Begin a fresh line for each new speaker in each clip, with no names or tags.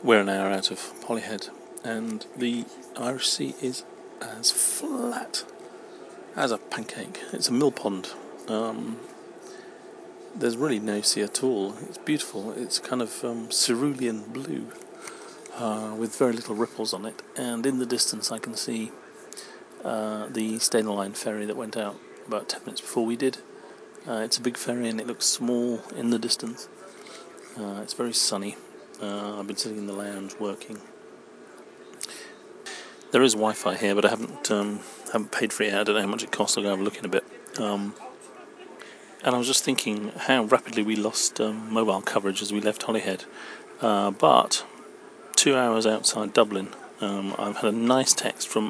We're an hour out of Holyhead, and the Irish Sea is as flat as a pancake. It's a mill pond. There's really no sea at all. It's beautiful. It's kind of cerulean blue with very little ripples on it, and in the distance I can see the Stena Line ferry that went out about 10 minutes before we did. It's a big ferry and it looks small in the distance. It's very sunny. I've been sitting in the lounge working. There is Wi-Fi here, but I haven't paid for it yet. I don't know how much it costs. I'll go have a look in a bit. And I was just thinking how rapidly we lost mobile coverage as we left Holyhead. But 2 hours outside Dublin, I've had a nice text from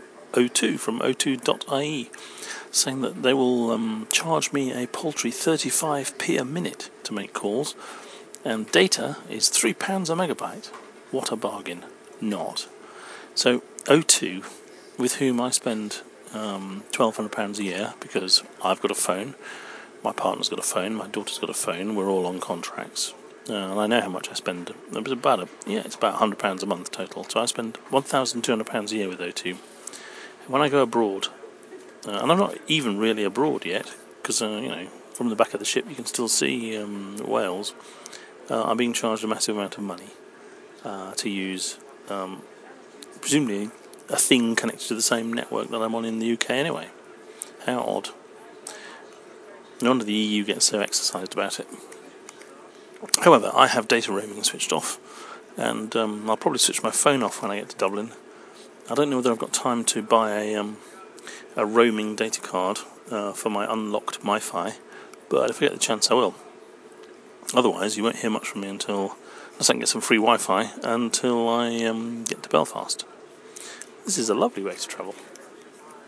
O2, saying that they will charge me a paltry 35p a minute to make calls, and data is £3 a megabyte. What a bargain. Not. So O2, with whom I spend £1,200 a year, because I've got a phone, my partner's got a phone, my daughter's got a phone, we're all on contracts, and I know how much I spend. It's about £100 a month total, so I spend £1,200 a year with O2. When I go abroad, and I'm not even really abroad yet, because from the back of the ship you can still see Wales, I'm being charged a massive amount of money to use presumably a thing connected to the same network that I'm on in the UK anyway. How odd. No wonder the EU gets so exercised about it. However, I have data roaming switched off, and I'll probably switch my phone off when I get to Dublin. I don't know whether I've got time to buy a roaming data card for my unlocked MiFi, but if I get the chance I will. Otherwise, you won't hear much from me unless I can get some free Wi-Fi, until I get to Belfast. This is a lovely way to travel.